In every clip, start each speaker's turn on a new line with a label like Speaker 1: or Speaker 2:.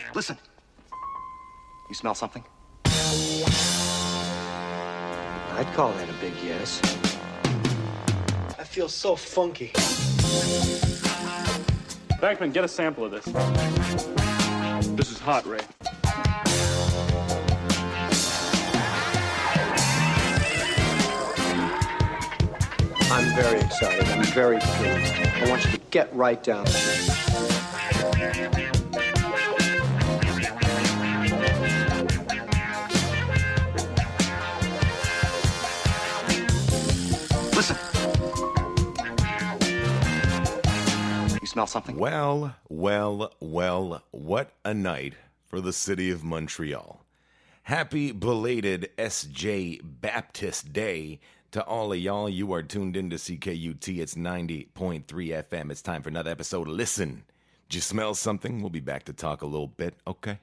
Speaker 1: Listen. You smell something?
Speaker 2: I'd call that a big yes.
Speaker 3: I feel so funky.
Speaker 4: Backman, get a sample of this. This is hot, Ray.
Speaker 2: I'm very excited. I'm very pleased. I want you to get right down to this.
Speaker 1: Listen. You smell something?
Speaker 5: Well, what a night for the city of Montreal. Happy belated SJ Baptist Day to all of y'all. You are tuned into CKUT. It's 90.3 FM. It's time for another episode. Listen, did you smell something? We'll be back to talk a little bit, okay?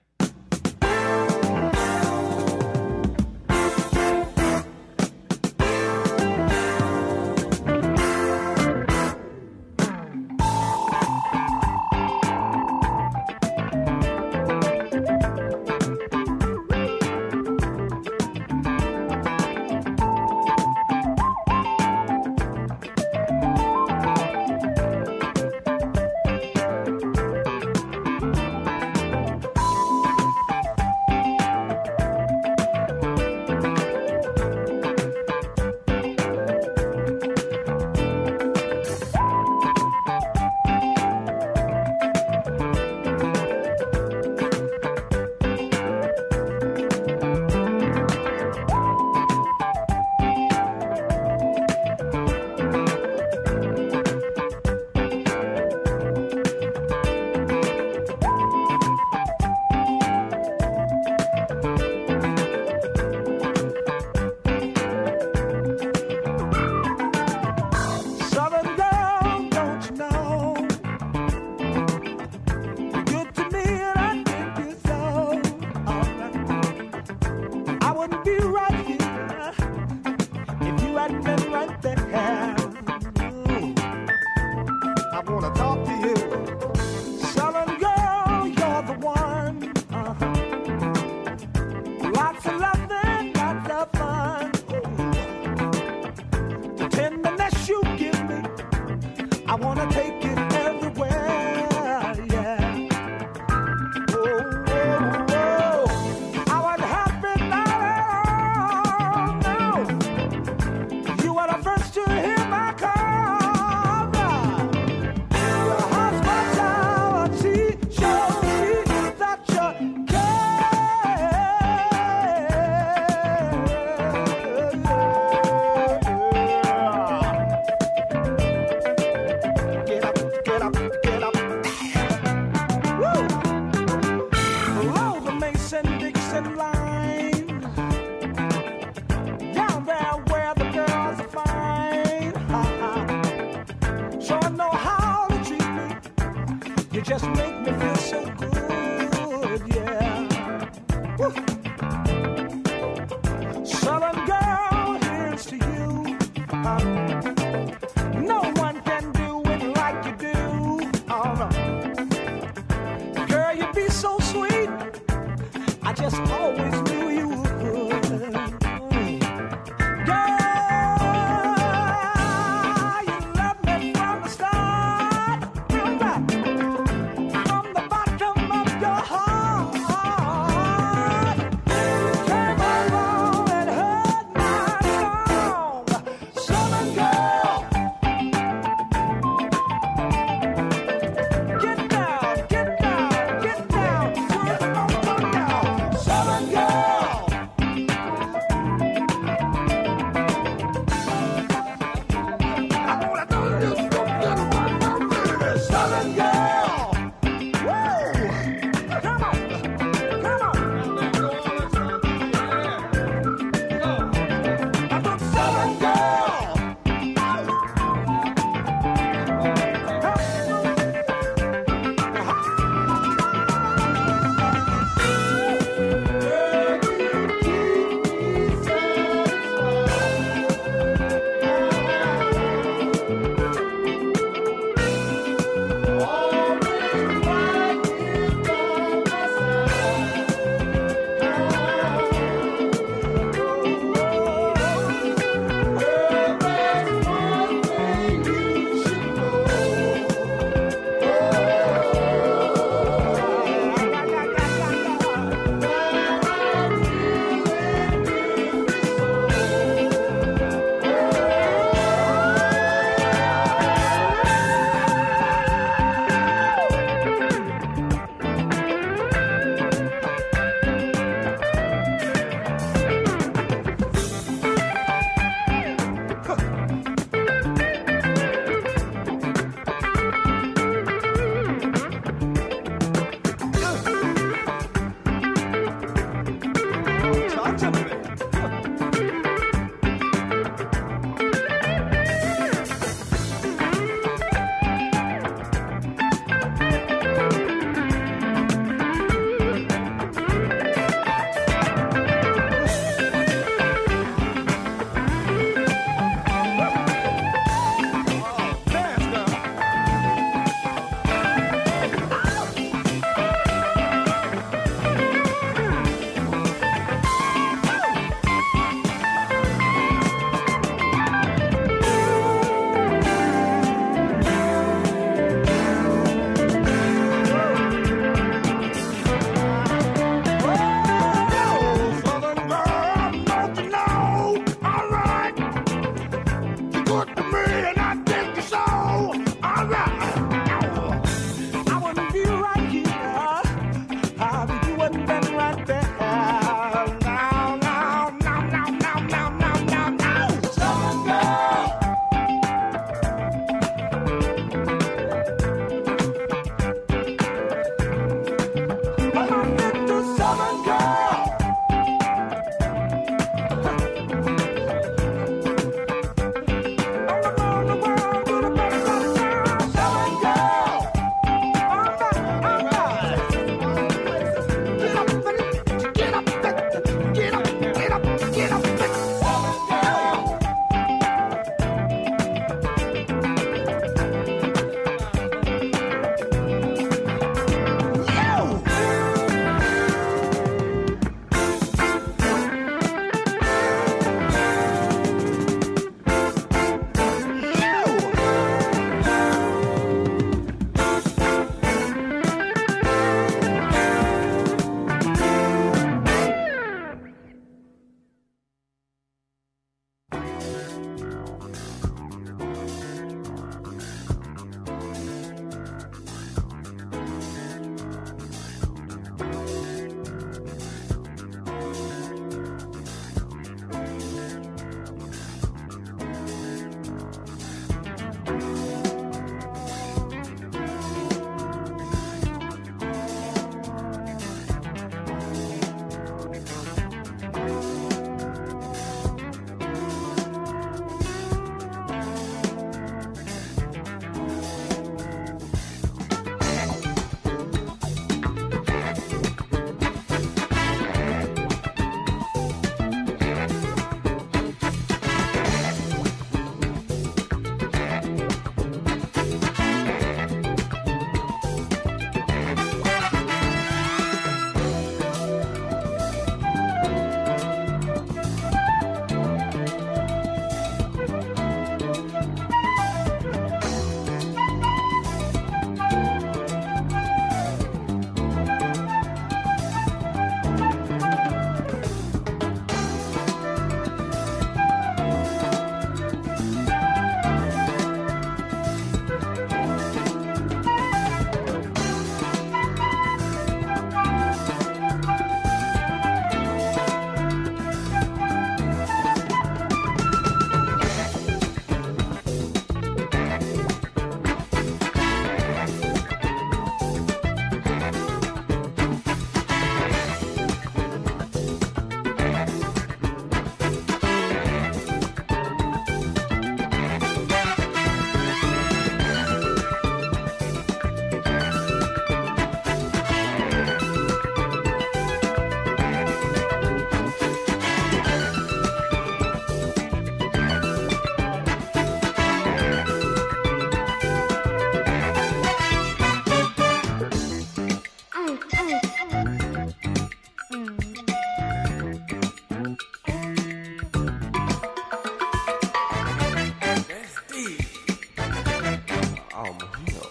Speaker 5: Oh, Mojito.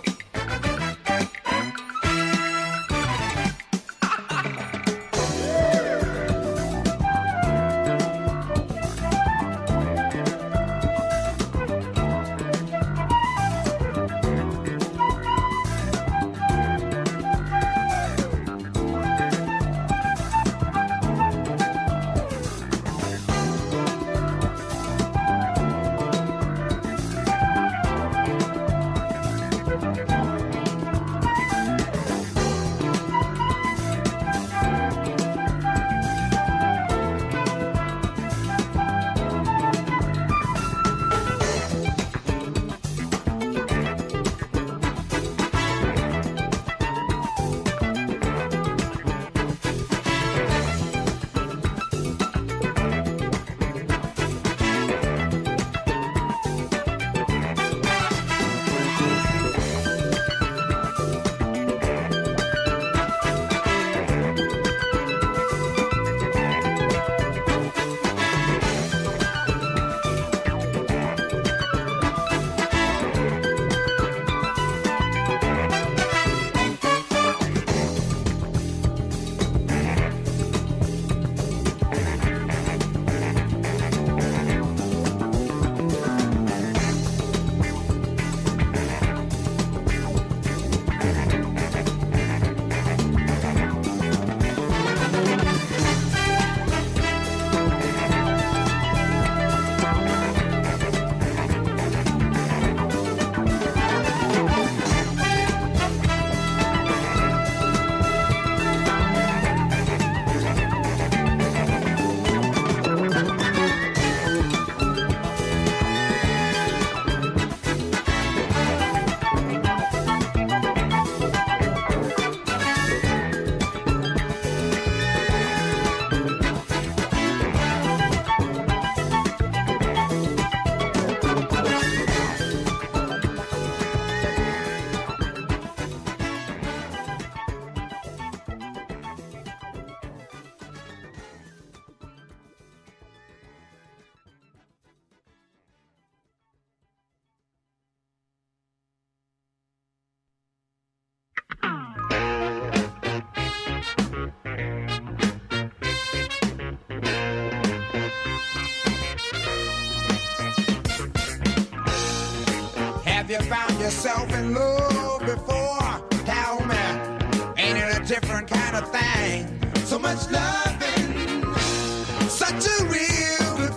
Speaker 6: Have you found yourself in love before? Tell me, ain't it a different kind of thing? So much loving, such a real good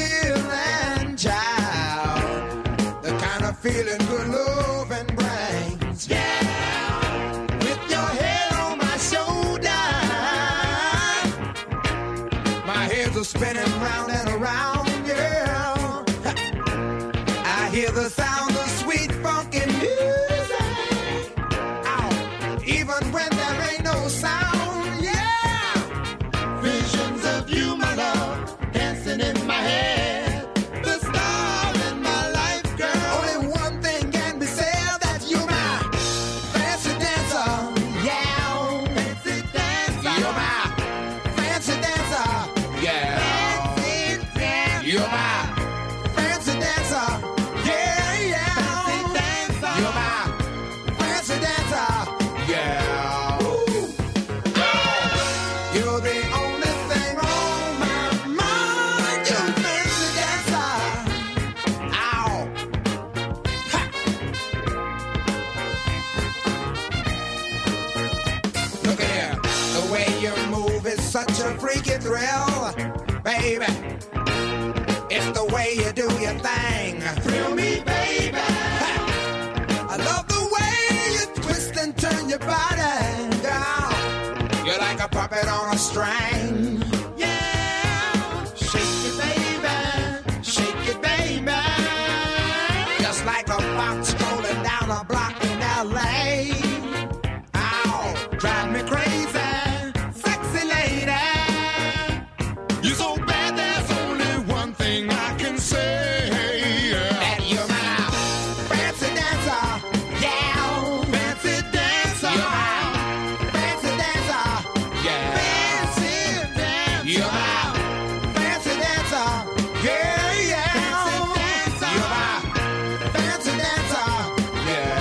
Speaker 6: feeling, child. The kind of feeling good loving brings. Yeah, with your head on my shoulder, my heads are spinning round and around, yeah. I hear the sound of sweet funky music, ow, even when there ain't no sound, yeah. Visions of you, my love, dancing in my head, the star in my life, girl. Only one thing can be said, that you're my fancy dancer, yeah. Fancy dancer, you're my fancy dancer, yeah. Fancy dancer, you're my fancy dancer. Such a freaky thrill, baby. It's the way you do your thing. Thrill me, baby. I love the way you twist and turn your body, girl. You're like a puppet on a string. Yeah. Shake it, baby. Shake it, baby. Just like a fox strolling down a block in L.A. Ow, drive me crazy. You're so bad, there's only one thing I can say. That you're my fancy dancer, yeah. Fancy dancer, you're my fancy dancer, yeah. Fancy dancer, you're my fancy dancer, yeah, yeah. Fancy dancer, you're my fancy dancer, yeah.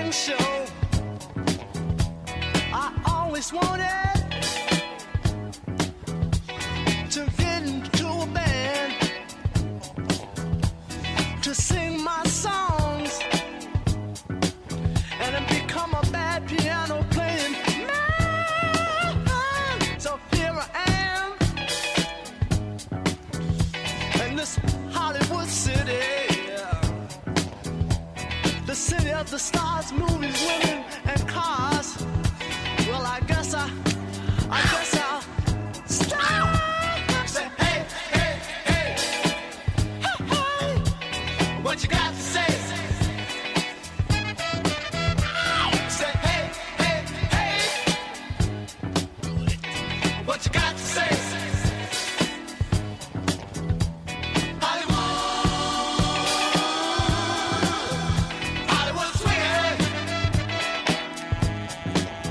Speaker 7: morning show. I always wanted to get into a band to sing my songs and then become a bad piano playing man. So here I am in this Hollywood city, the city of the stars, movies, women, and cars. Well, I guess I'll stop. Say, hey, hey, hey, hey, hey, what you got to say? Say, hey, hey, hey, what you got to say? Hollywood swinging.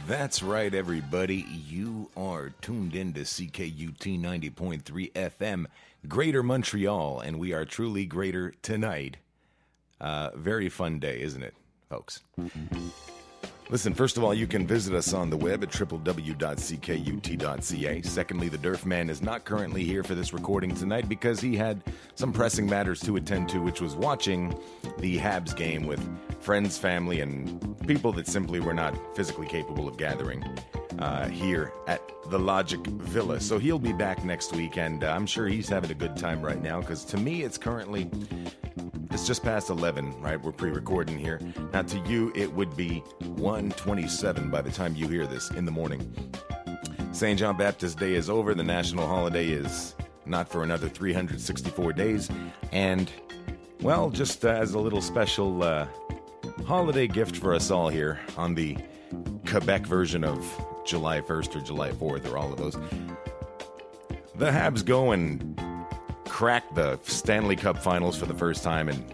Speaker 5: That's right, everybody. You are tuned in to CKUT 90.3 FM, Greater Montreal, and we are truly greater tonight. Very fun day, isn't it, folks? Listen, first of all, you can visit us on the web at www.ckut.ca. Secondly, the Durf Man is not currently here for this recording tonight because he had some pressing matters to attend to, which was watching the Habs game with friends, family, and people that simply were not physically capable of gathering here at the Logic Villa. So he'll be back next week, and I'm sure he's having a good time right now because to me it's just past 11, right? We're pre-recording here. Now, to you, it would be 1:27 by the time you hear this in the morning. St. John Baptist Day is over. The national holiday is not for another 364 days. And, well, just as a little special holiday gift for us all here on the Quebec version of July 1st or July 4th or all of those, the Habs go and cracked the Stanley Cup Finals for the first time in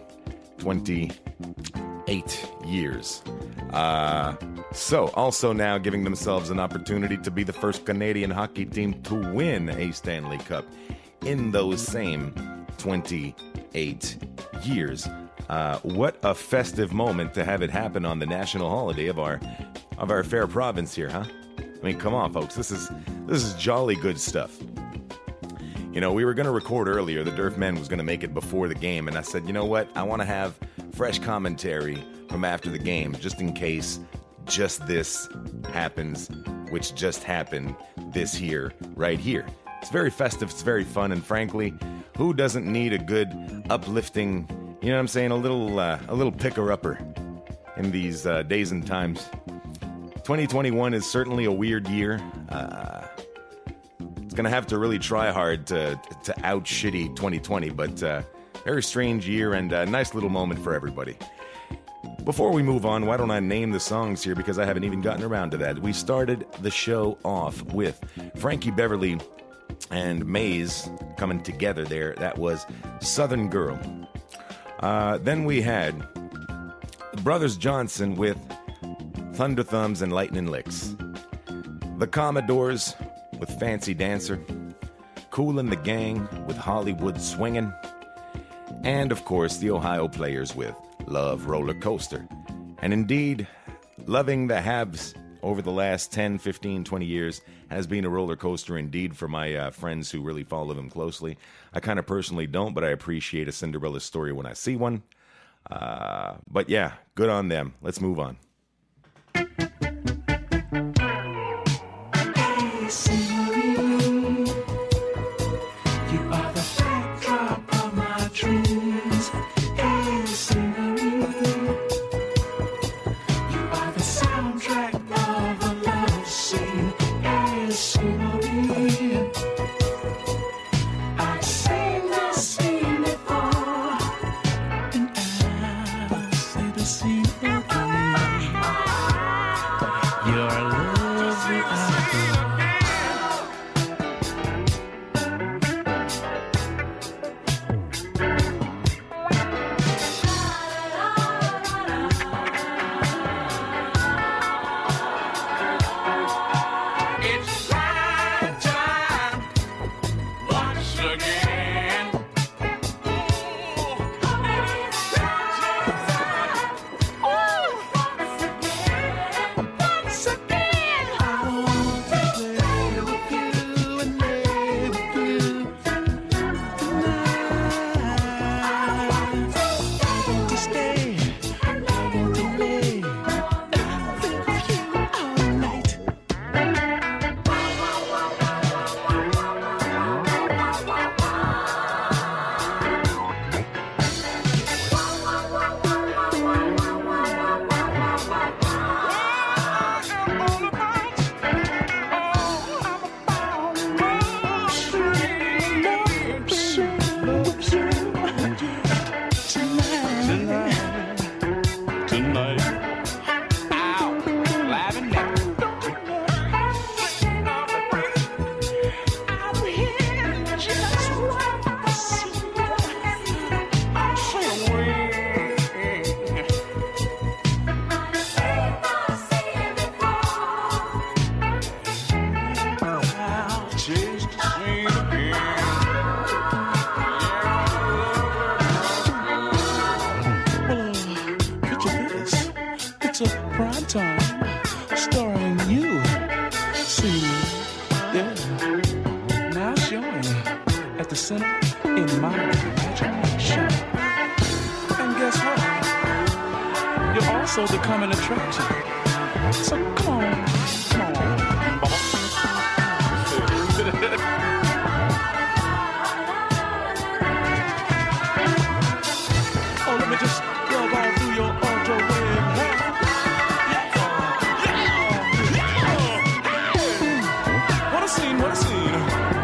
Speaker 5: 28 years. So, also now giving themselves an opportunity to be the first Canadian hockey team to win a Stanley Cup in those same 28 years. What a festive moment to have it happen on the national holiday of our fair province here, huh? I mean, come on, folks. This is jolly good stuff. You know, we were going to record earlier. The Durf Man was going to make it before the game. And I said, you know what? I want to have fresh commentary from after the game, just in case just this happens, which just happened this here, right here. It's very festive. It's very fun. And frankly, who doesn't need a good, uplifting, you know what I'm saying? A little picker-upper in these days and times. 2021 is certainly a weird year. Gonna have to really try hard to out shitty 2020, but very strange year and a nice little moment for everybody. Before we move on, why don't I name the songs here because I haven't even gotten around to that. We started the show off with Frankie Beverly and Maze coming together there. That was Southern Girl. Then we had Brothers Johnson with Thunder Thumbs and Lightning Licks. The Commodores with Fancy Dancer, Kool and the Gang with Hollywood Swingin', and of course the Ohio Players with Love Roller Coaster. And indeed, loving the Habs over the last 10, 15, 20 years has been a roller coaster indeed for my friends who really follow them closely. I kind of personally don't, but I appreciate a Cinderella story when I see one. But yeah, good on them. Let's move on.
Speaker 8: center in my imagination. And guess what? You're also the coming attraction. So come on, Baba. Oh, let me just rub all through your ultra wave hair. What a scene, what a scene.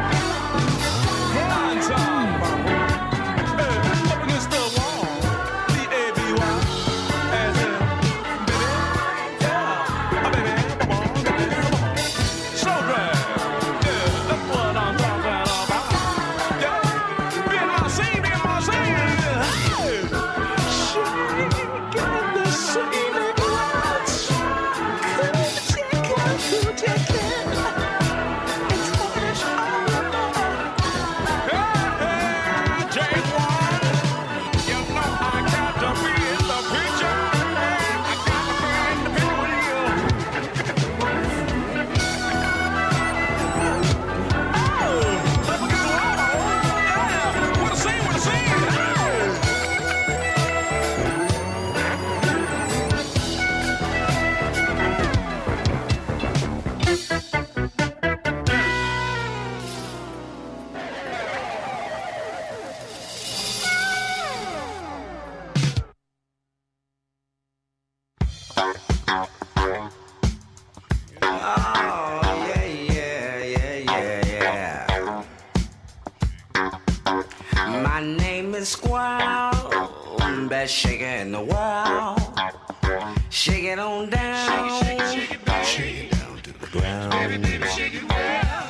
Speaker 8: Grind time, mama. Hey, up against the wall. B-A-B-Y. As in, baby. Yeah. Oh, baby. Come on, baby. Come on. Slow drag. Yeah, that's what I'm talking about. Yeah. Be in my scene, be in my scene. Hey. Get in the scene and watch. Could you
Speaker 9: My name is Squall, best shaker in the world. Shake it on down, shake it down to the ground. Baby, baby, shake it well.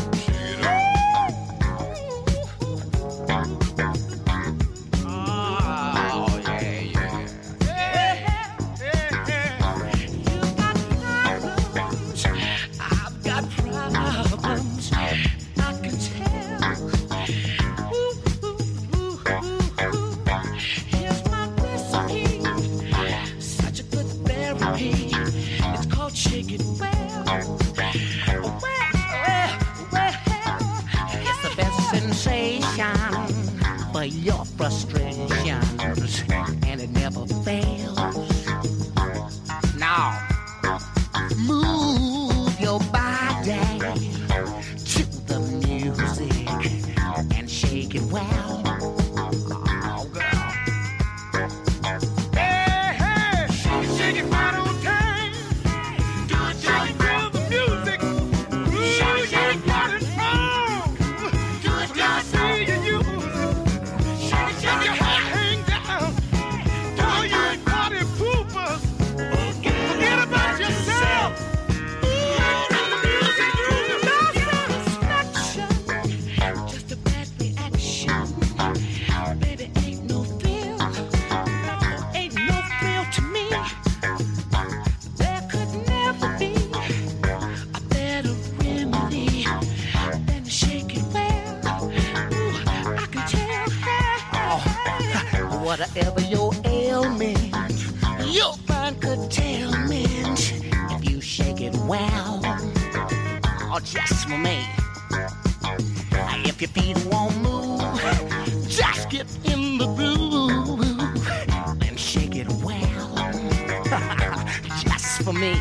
Speaker 9: Oh, yeah, yeah. You got problems, I've got problems, I can tell. Here's my recipe, such a good therapy. It's called Shake It Well. It's the best sensation for your frustrations, and it never fails. Now, move your body to the music and shake it well. Oh, girl. Hey, hey, shake it right on time. Do it, shake it to the music. Shake it, got it wrong. Do it, let me see you use it. Shake your hair hang down. Do you party poopers? Forget about yourself. Just a bad reaction. Baby, ain't no thrill. Ain't no thrill to me. There could never be a better remedy than to shake it well. Ooh, I can tell. Whatever your ailment, you'll find curtailment if you shake it well. Oh, just for me. If your feet won't move, just get in the groove and shake it well. Just for me.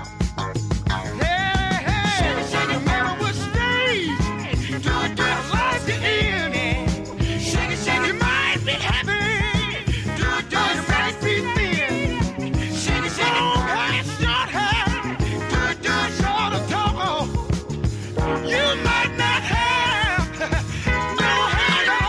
Speaker 9: Hey, hey, shake it, never would stay. Do it like the end. Shake it, you might be happy. Do it might be thin. Shake it, it's short hair. Do it short or tall. You might not have no hair at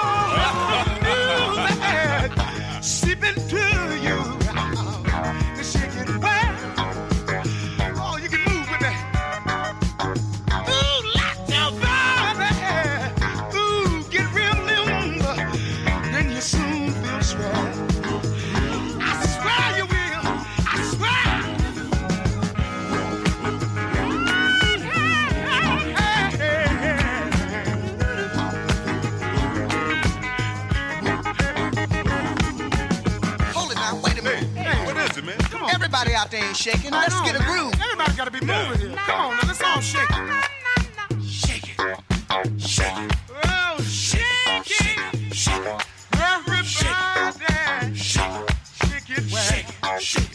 Speaker 9: all. Seeping to you. Shake it well. Oh, you can move with that. Ooh, lock your body. Ooh, get real limber. Then you soon feel swell. I swear you will. I swear.
Speaker 6: Hold it now, wait a minute.
Speaker 4: Hey, what is it, man? Come on.
Speaker 6: Everybody out there ain't shaking. Let's get a groove.
Speaker 4: Everybody got to be moving here. Come on, now, let's all shake it.
Speaker 6: Shake it. Shake it.
Speaker 4: Oh, shit.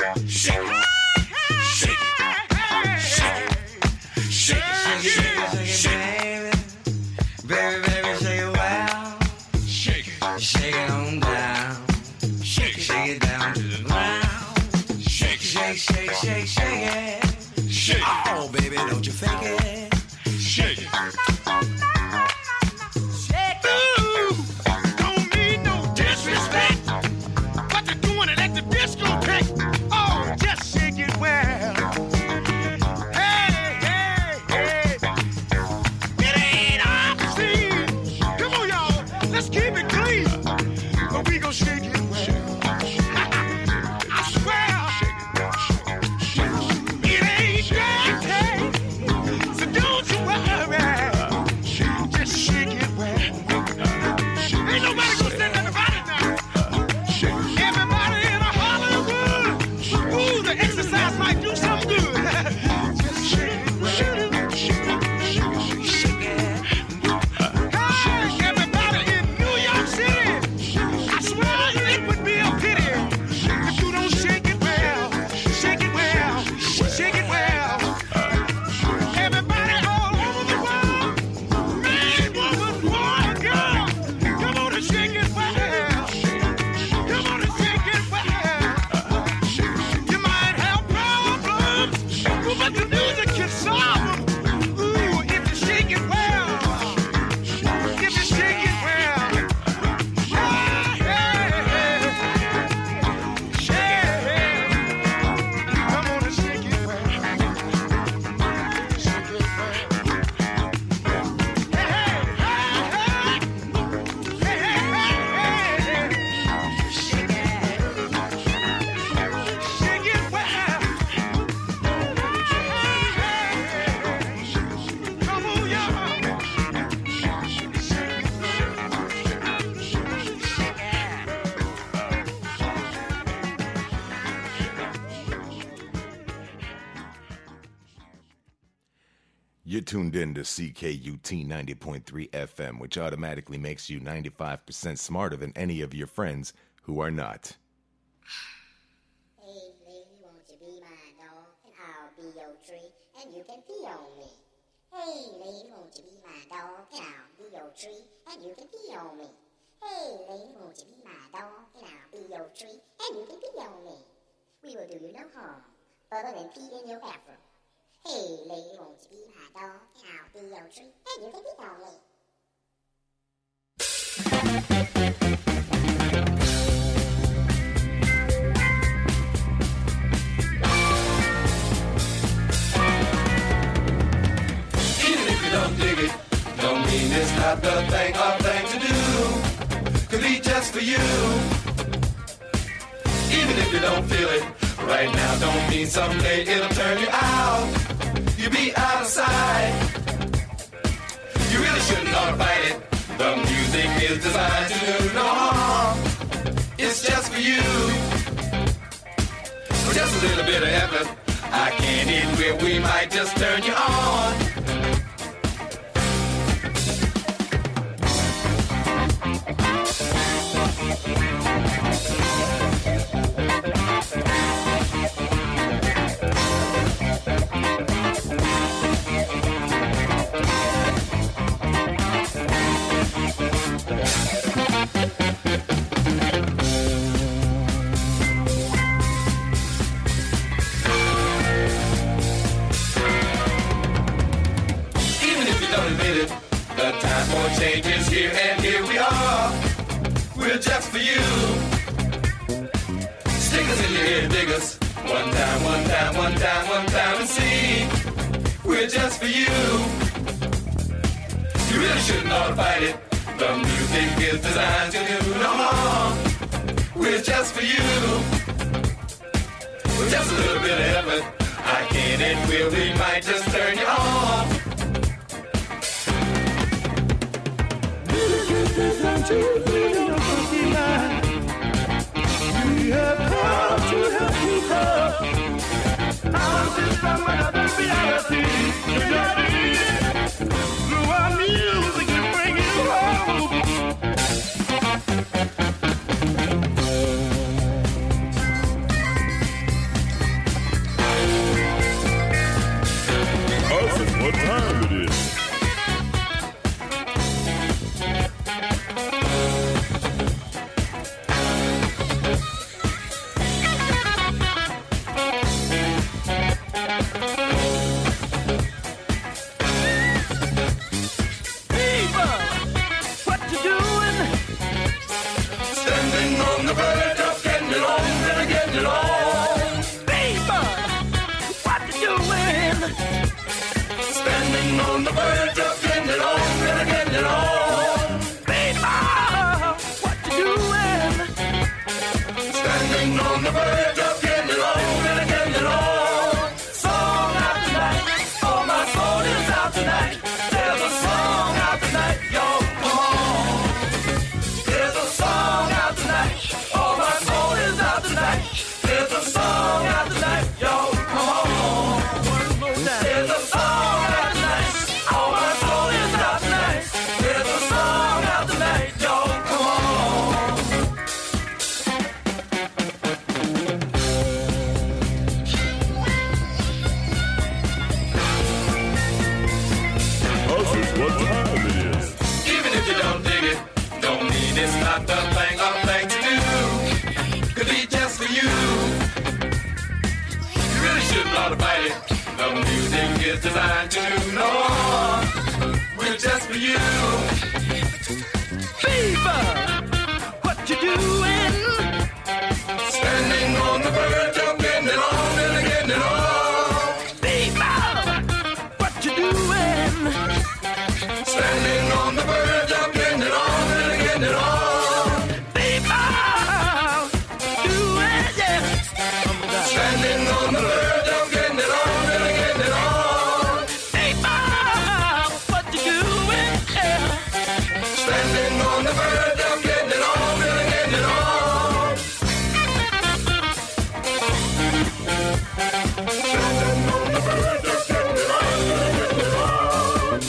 Speaker 6: Shake it. Shake it. Shake it. Shake it.
Speaker 10: Baby, baby, shake it well.
Speaker 6: Shake it.
Speaker 10: Shake it on down.
Speaker 6: Shake it.
Speaker 10: Shake it down to the ground.
Speaker 6: Shake it.
Speaker 10: Shake, shake, shake, shake it.
Speaker 6: Shake it.
Speaker 10: Oh, baby, don't you fake it.
Speaker 6: Shake it.
Speaker 9: Ooh, don't mean no disrespect, but they're doing it at the discotheque. Oh, just shake it well. Hey, hey, hey. It ain't obscene. Come on, y'all. Let's keep it clean. But we gon' shake it well. I swear. It ain't dirty. So don't you worry. Just shake it well. Ain't nobody gonna say nothing about it now. Everybody in Hollywood. Ooh, the exercise might do some good. Just shake it well. Shake it. Hey, everybody in New York City. I swear it would be a pity if you don't shake it well. Shake it well. Shake it well. Everybody all over the world. Man, woman, boy, girl. Come on and shake it well. Come on and shake it well. You might have problems, but the music can solve them. Ooh, if you shake it well. If you shake it well. Hey, hey, hey. Shake. Come on and shake it well. Shake it well. Hey, hey, hey, hey. Shake it. Shake it well. Come on, y'all.
Speaker 5: You're tuned in to CKUT 90.3 FM, which automatically makes you 95% smarter than any of your friends who are not.
Speaker 11: Hey, lady, won't you be my dog? And I'll be your tree, and you can pee on me. Hey, lady, won't you be my dog? And I'll be your tree, and you can pee on me. Hey, lady, won't you be my dog? And I'll be your tree, and you can pee on me. We will do you no harm, other than pee in your bathroom. Hey, lady, won't you be my dog? And I'll be your tree, and you can pee on me.
Speaker 6: Even if you don't dig it, don't mean it's not the thing or thing to do. Could be just for you. Even if you don't feel it right now, don't mean someday it'll turn you out. You'll be out of sight. You really shouldn't ought to fight it. The music is designed to do no harm. It's just for you. With just a little bit of effort, I can't hit where we might just turn you on. Changes here and here we are. We're just for you. Stickers in your ear, diggers. One time, one time, one time, one time and see. We're just for you. You really shouldn't ought to fight it. The music is designed to do no harm. We're just for you. With just a little bit of effort, I can't and will, we might just turn you on.
Speaker 9: To freedom of the mind. We have come to help you grow. Our system another reality. Through our music we bring you home.
Speaker 8: what time it is.
Speaker 7: Designed to do no harm. We're just for you. Fever, what you doing? Standing on the verge of getting it on and getting it on. Fever, what you doing? Standing on the verge of getting it on and getting it on. Fever, do it, yeah. Standing on the verge of getting it on and getting it on. Standing on the verge of getting it on and getting it on. Standing on the verge of getting it on and getting it on.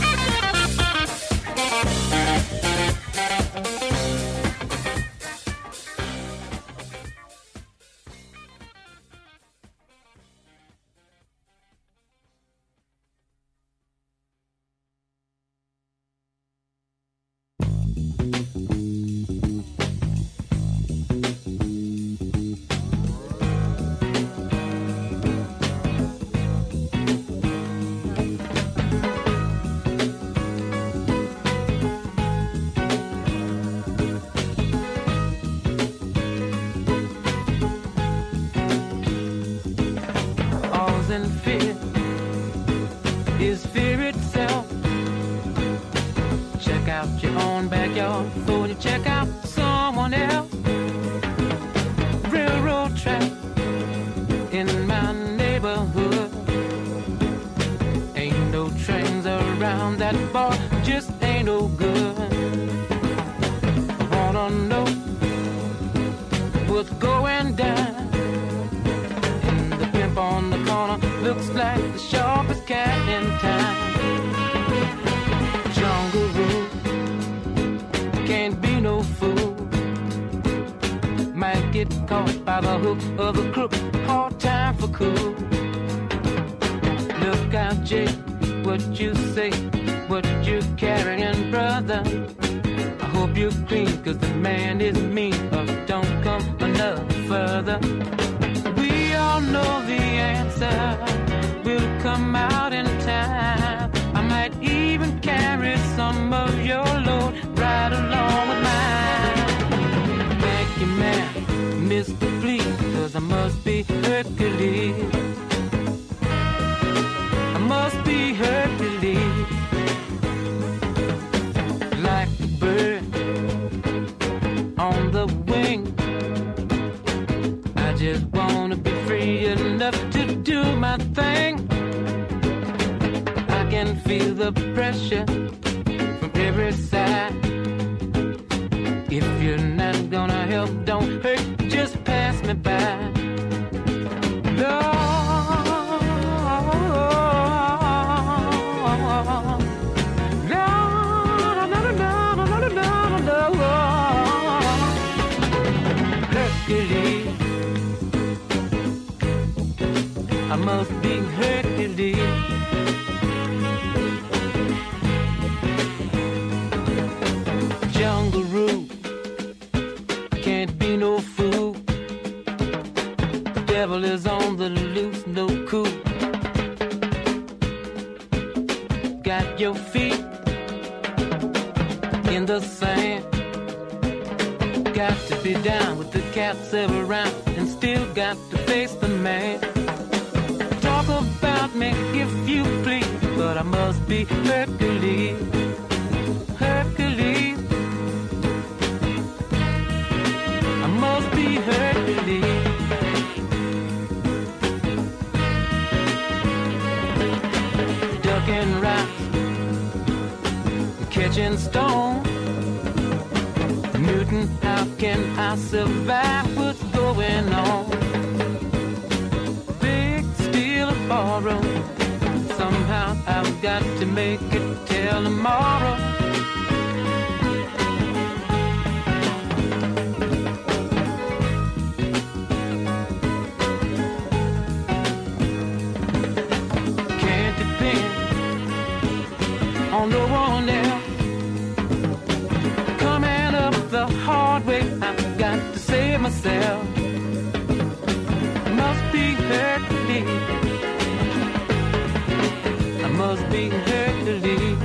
Speaker 12: Before you check out someone else. Railroad track in my neighborhood. Ain't no trains around that bar, just ain't no good. I wanna know what's going down. And the pimp on the corner looks like the sharpest cat in town. Jungle Rule, can't be no fool. Might get caught by the hook of a crook. Hard time for cool. Look out, Jake, what you say, what you carrying, brother. I hope you're clean, cause the man is mean, or don't come enough further. We all know the answer will come out in time. I might even carry some of your load right along with mine. Thank you, man, Mr. Please, cause I must be Hercules. I must be Hercules. Like a bird on the wing, I just wanna be free enough to do my thing. I can feel the pressure from every side. If you're not gonna help, don't hurt, just pass me by. Lord, Hercules, I must be Hercules. loose, no cool. Got your feet in the sand. Got to be down with the cats around and still got to face the man. Talk about me if you please, but I must be Hercules. Hercules. I must be Hercules. Ducking rocks, catching stone. Newton, how can I survive what's going on? Big steel ballroom. Somehow I've got to make it till tomorrow. Can't depend on no one else. Coming up the hard way, I've got to save myself. Must be Hercules. I must be Hercules.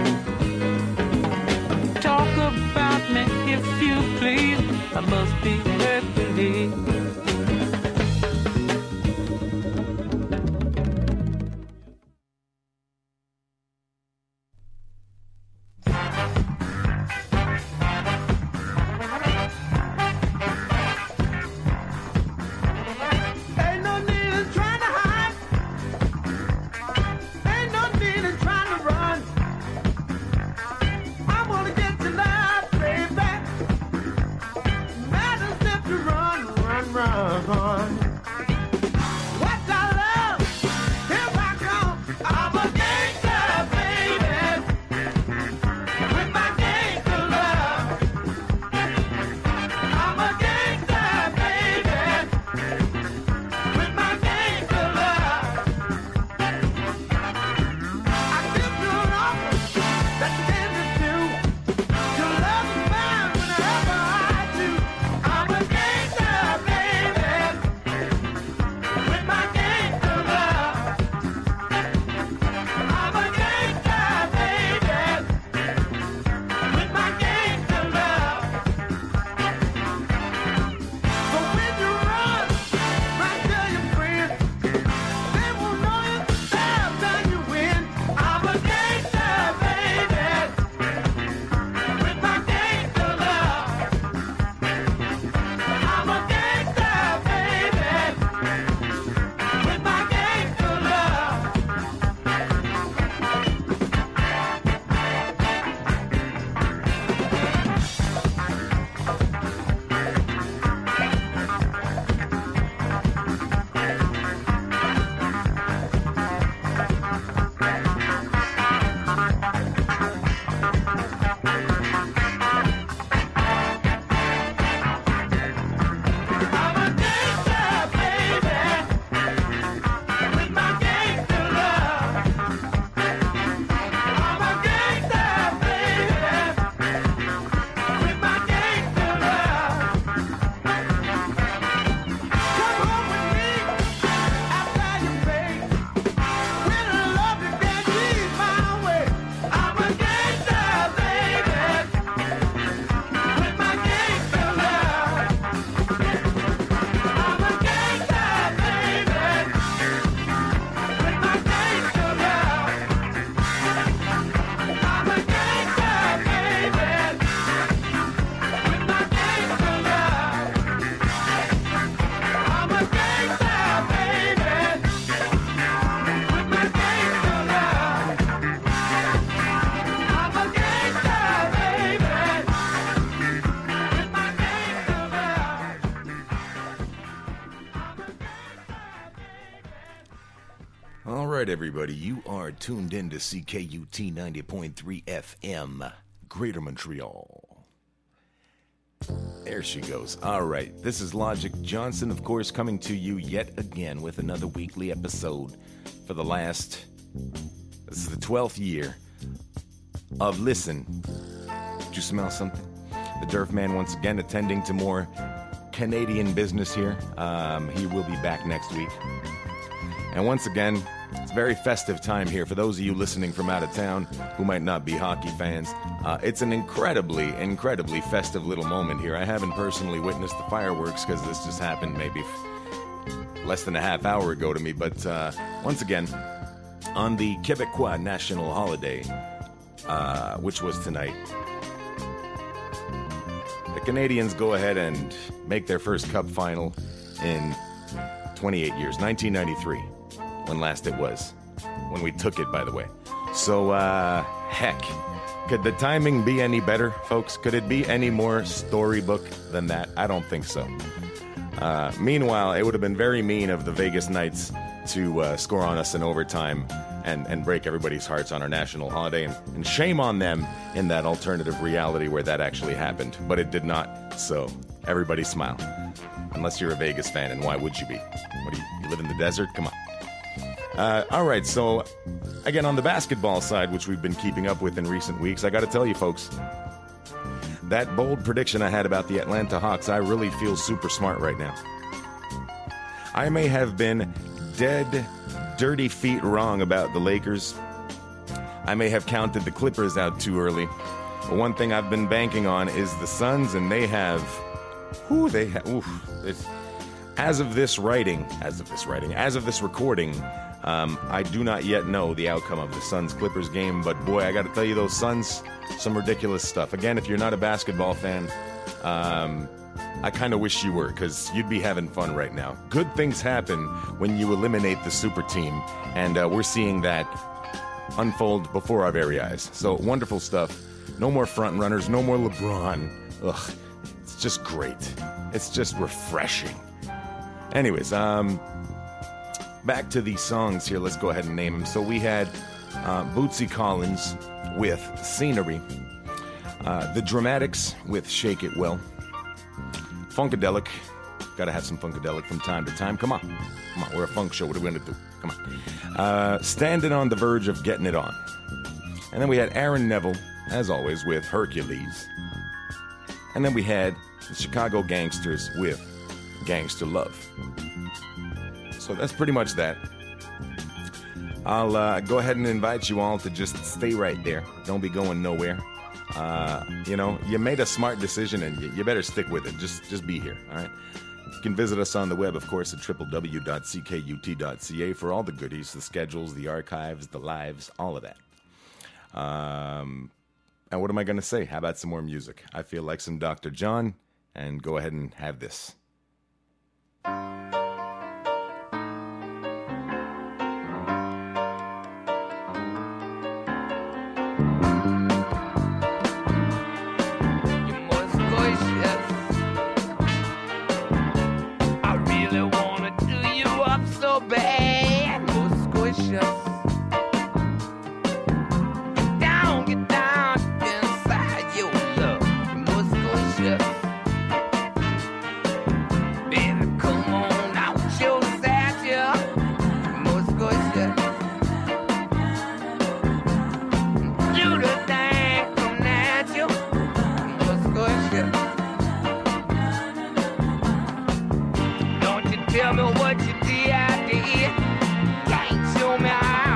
Speaker 12: Talk about me if you please. I must be Hercules.
Speaker 9: Ain't no need in trying to hide. Ain't no need in trying to run. I wanna get to life, baby. Matters if you run, run, run. What I love, here I come. I'm a gangster, baby. With my gangster love. I'm a gangster, baby. With my gangster love. I give you an offer that you can't refuse. Your love is mine whenever I do. I'm a gangster, baby. With my gangster love. I'm a gangster, baby. With my gangster love. So when you run to your friends, they will know it's time that you win. I'm a gangster, baby. With my gangster love. I'm a gangster, baby. With my gangster love. I'm a gangster, baby. With my gangster love. I'm a gangster, baby. With my gangster love. Come home with me after you pay. When I love you, can't leave my way. I'm a gangster, baby. With my gangster love. I'm a gangster, baby. With my gangster love. I'm a gangster, baby. With my gangster love. I'm a gangster, baby. With my gangster love. I'm a gangster, baby. With my gangster love.
Speaker 5: All right, everybody, you are tuned in to CKUT 90.3 FM, Greater Montreal. There she goes. All right, this is Logic Johnson, of course, coming to you yet again with another weekly episode for the last, this is the 12th year of Listen. Did you smell something? The Durf Man once again attending to more Canadian business here. He will be back next week. And once again, it's a very festive time here. For those of you listening from out of town who might not be hockey fans, it's an incredibly festive little moment here. I haven't personally witnessed the fireworks because this just happened maybe less than a half hour ago to me. But once again, on the Quebecois national holiday, which was tonight, the Canadians go ahead and make their first cup final in 28 years, 1993, when last it was, when we took it, by the way. So, heck, could the timing be any better, folks? Could it be any more storybook than that? I don't think so. Meanwhile, it would have been very mean of the Vegas Knights to score on us in overtime and break everybody's hearts on our national holiday. And shame on them in that alternative reality where that actually happened. But it did not, so everybody smile. Unless you're a Vegas fan, and why would you be? What do you live in the desert? Come on. All right, so again, on the basketball side, which we've been keeping up with in recent weeks, I got to tell you, folks, that bold prediction I had about the Atlanta Hawks, I really feel super smart right now. I may have been dead, dirty feet wrong about the Lakers. I may have counted the Clippers out too early. But one thing I've been banking on is the Suns, and they have... As of this recording, I do not yet know the outcome of the Suns-Clippers game, but boy, I got to tell you, those Suns, some ridiculous stuff. Again, if you're not a basketball fan, I kind of wish you were, because you'd be having fun right now. Good things happen when you eliminate the super team, and we're seeing that unfold before our very eyes. So, wonderful stuff. No more front runners, no more LeBron. Ugh. It's just great. It's just refreshing. Anyways, back to these songs here. Let's go ahead and name them. So we had Bootsy Collins with Scenery, The Dramatics with Shake It Well, Funkadelic. Gotta have some Funkadelic from time to time. Come on, we're a funk show. What are we gonna do? Come on. Standing on the Verge of Getting It On. And then we had Aaron Neville, as always, with Hercules. And then we had the Chicago Gangsters with Gangster Love. So that's pretty much that. I'll go ahead and invite you all to just stay right there. Don't be going nowhere. You made a smart decision, and you better stick with it. Just be here, all right? You can visit us on the web, of course, at www.ckut.ca for all the goodies, the schedules, the archives, the lives, all of that. And what am I going to say? How about some more music? I feel like some Dr. John, and go ahead and have this.
Speaker 9: Tell me what you did, can't show me how.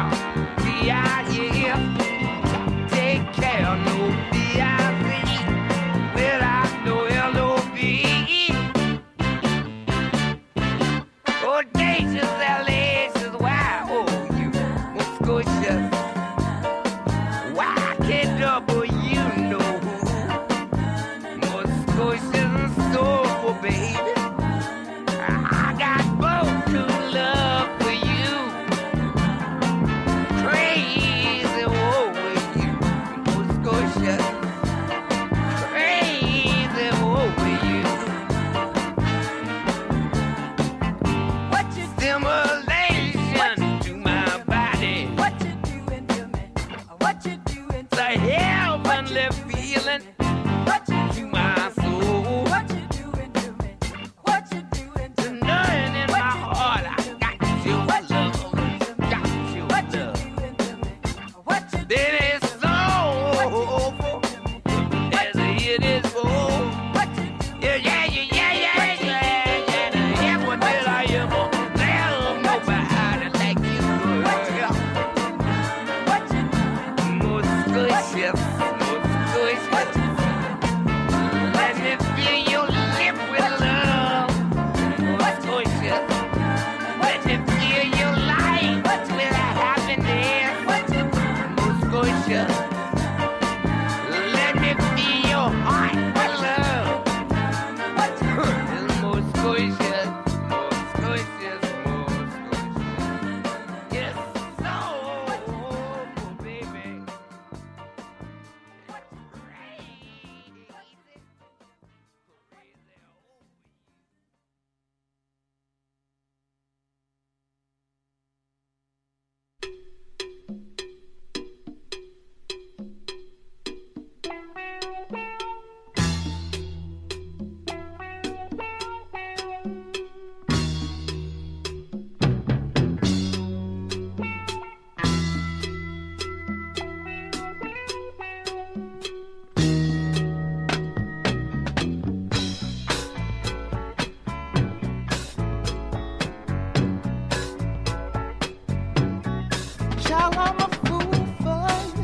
Speaker 9: Child, I'm a fool for you.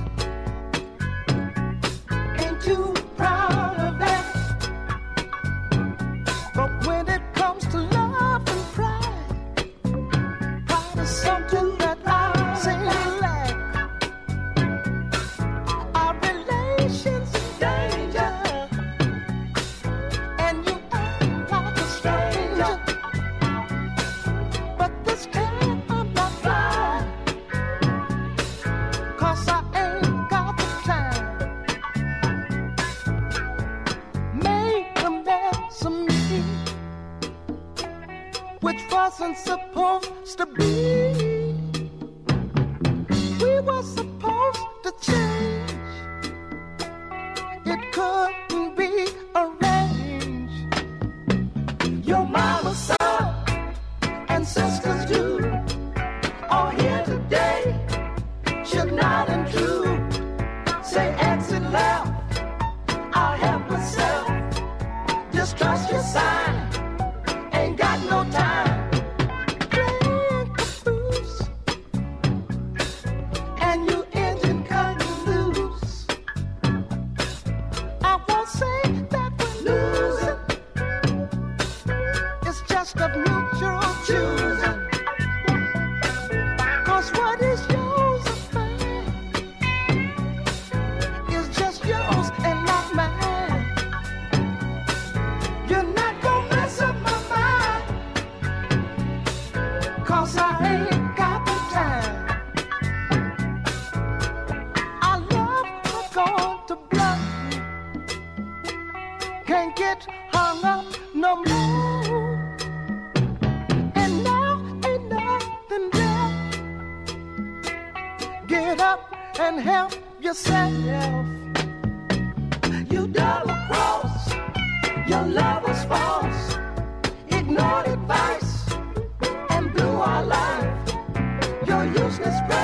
Speaker 9: Ain't too proud of that. But when it comes to love and pride, pride is something that I say lack. Our relations in danger, and you act like a stranger. But this time I'm not fine, 'cause I ain't got the time. Made a mess of me, which wasn't supposed to be. We were supposed to change. It couldn't be arranged. Your mama, son, and sisters too, all here today, should not intrude. Say exit left, I'll help myself. Distrust your sign, ain't got no time. Playing caboose, and you engine cutting loose. I won't say that we're losing, it's just a mutual choosing. 'Cause what is yours is mine, is just yours and not mine. You're not gonna mess up my mind, 'cause I ain't got the time. Our love was going to bluff, can't get hung up no more. And now ain't nothing left. Get up and help yourself. You double cross, your love was false. Ignored advice and blew our life. Your useless breath